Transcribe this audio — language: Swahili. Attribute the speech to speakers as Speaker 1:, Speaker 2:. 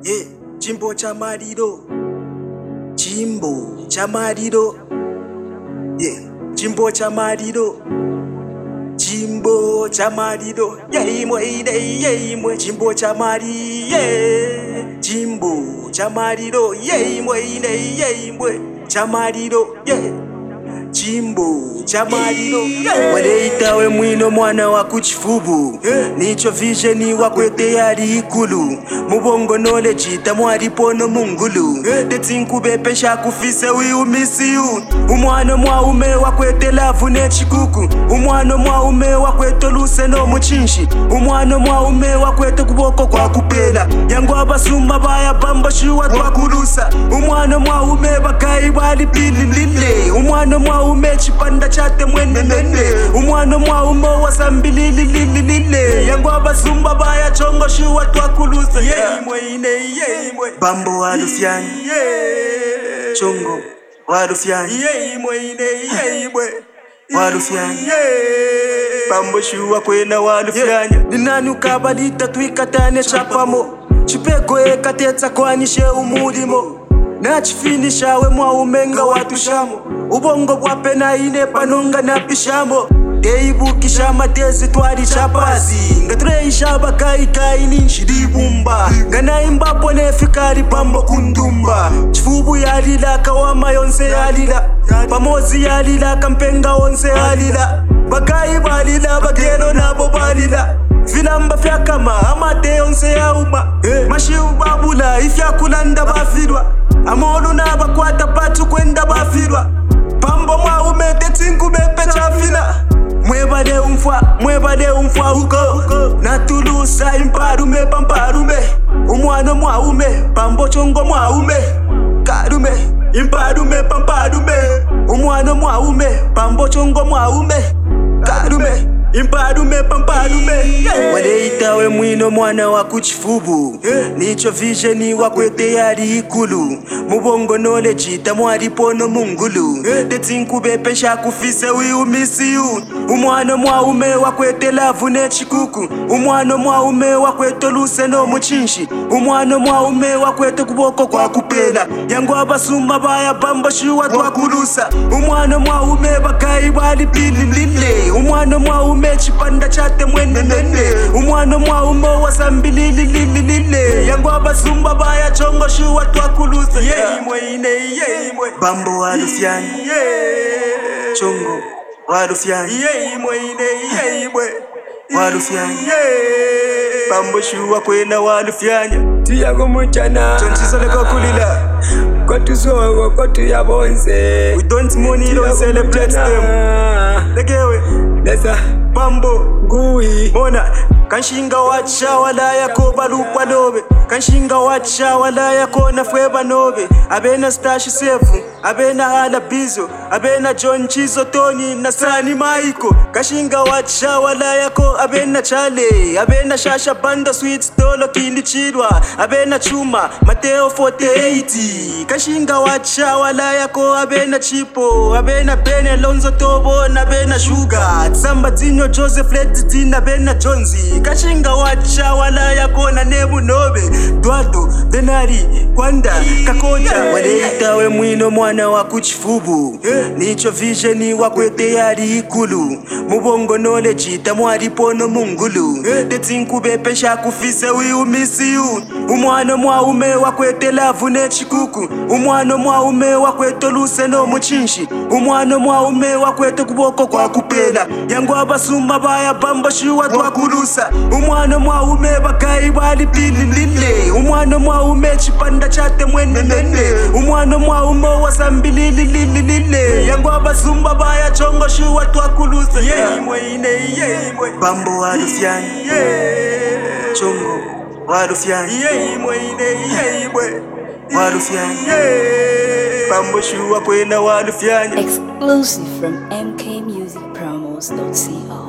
Speaker 1: Yeah, Chimbo cha Mariro. Chimbo cha Mariro. Yeah, Chimbo cha Mariro. Chimbo cha Mariro. Yeah, imwe. Chimbo cha Mariro. Yeah, Chimbo cha Mariro. Yeah, imwe. Cha Mariro. Yeah. Chimbo cha Mariro. Waleitawe mwino mwana wa kuchifubu. Nicho vision wakwete yari ikulu. Mubongo knowledge tamwari pono mungulu. Tetinku pesha kufise we miss you. Umwana mwaume wakwete lavu nechikuku. Umwana mwaume wakwete luse no muchinshi. Umwana mwaume wakwete kuboko kwa kupela. Yangu abasuma baya bamba shuwa twakulusa. Umwana mwaume bakai bali pili lile. Umwana mwaume chipanda chate mwene nene. Umwana mwaume wasambili lile. Yangu abasumba baya chongo shuwa twakulusa. Imwe. Bambo walufyani. Chongo walufyani. Imwe. Walufyani. Bambo shuwa kwena walufyani. Ninani ukabalita tuikatane chapamo. Chipego ekatetsa kwanishe umulimo. Nachifinisha we mwaumenga watushamo. Ubongo bwape na ine panonga na pishamo. Deibukisha matezi twari chapazi. Ngatreisha bakai ninshidibumba. Ngana imbapo nefikari pambo kundumba. Chifubu yalila kawama yonse yalila. Pamozi yalila kampenga onse yalila. Bakai balila bageno nabo balila. Vilamba fyakama amate yonse yauma. Mashiu babula ifyakulanda bafirwa. Amolu na bakwata patu kwenda bafirwa. Pambo mwaume tetinku bepe chafila. Mwebade umfwa huko. Natulusa imparume pamparume. Umwana mwaume pambo chongo mwaume. Karume imparume pamparume. Umwana mwaume pambo chongo mwaume. Karume imparume pamparume. Waleitawe mwino mwana wa kuchifubu. Nicho vision wakwete yari ikulu. Mubongo knowledge tamwari pono mungulu. Tetinku pesha kufise we miss you. Umwana mwaume wakwete lavu nechikuku. Umwana mwaume wakwete luse no muchinshi. Umwana mwaume wakwete kuboko kwa kupela. Yangu abasuma baya bamba shuwa twakulusa. Umwana mwaume bakai bali pili lile. Umwana mwaume chipanda chate mwene nene. Umwana mwaume wasambili lile. Yangu abasumba baya chongo shuwa twakulusa. Imwe. Bambo walufyani. Chongo walufyani. Imwe. Walufyani. Bambo shuwa kwena walufyani.
Speaker 2: Tiyago mchana
Speaker 1: Chonchisoleko kulila.
Speaker 2: Kotu sogo kotu ya bonse.
Speaker 1: We don't money, don't celebrate them. Legewe
Speaker 2: Lesa
Speaker 1: Bambo
Speaker 2: Gui
Speaker 1: Mona Kanshinga wacha wala yako balukwa lobe. Kanshinga wacha wala yako nafweba nobe. Abena stash sefu, abena hala bizo. Abena John Chizo Tony na Sani Maiko. Kanshinga wacha wala yako abena chale. Abena Shasha Banda Sweet Stolo Kindi Chidwa. Abena Chuma Mateo 4080. Kanshinga wacha wala yako abena Chipo. Abena Bene Lonzo Tobo na Bena Sugar. Samba Zinyo Joseph Leti na Bena Jonzi. Kashinga wacha wala yako na nebu nobe. Dwado, Denari, Kwanda, Kakoja. Waleitawe mwino mwana wa kuchifubu. Nicho vision wakwete yari ikulu. Mubongo knowledge tamwari pono mungulu. Tetinku pesha kufise we miss you. Umwana mwaume wakwete lavu nechikuku. Umwana mwaume wakwete luse no muchinshi. Umwana mwaume wakwete kuboko kwa kupela. Yangu abasuma baya bamba shuwa twakulusa. Umwana mwaume bakai bali pili lile. Umwana mwaume chipanda chate mwene nene. Umwana mwaume wasambili lile. Yangu abasumba baya chongo shuwa twakulusa. Imwe. Bambo walufyani. Chongo walufyani. Imwe. Walufyani. Bambo shuwa kwena walufyani.
Speaker 3: Exclusive from mkmusicpromos.co.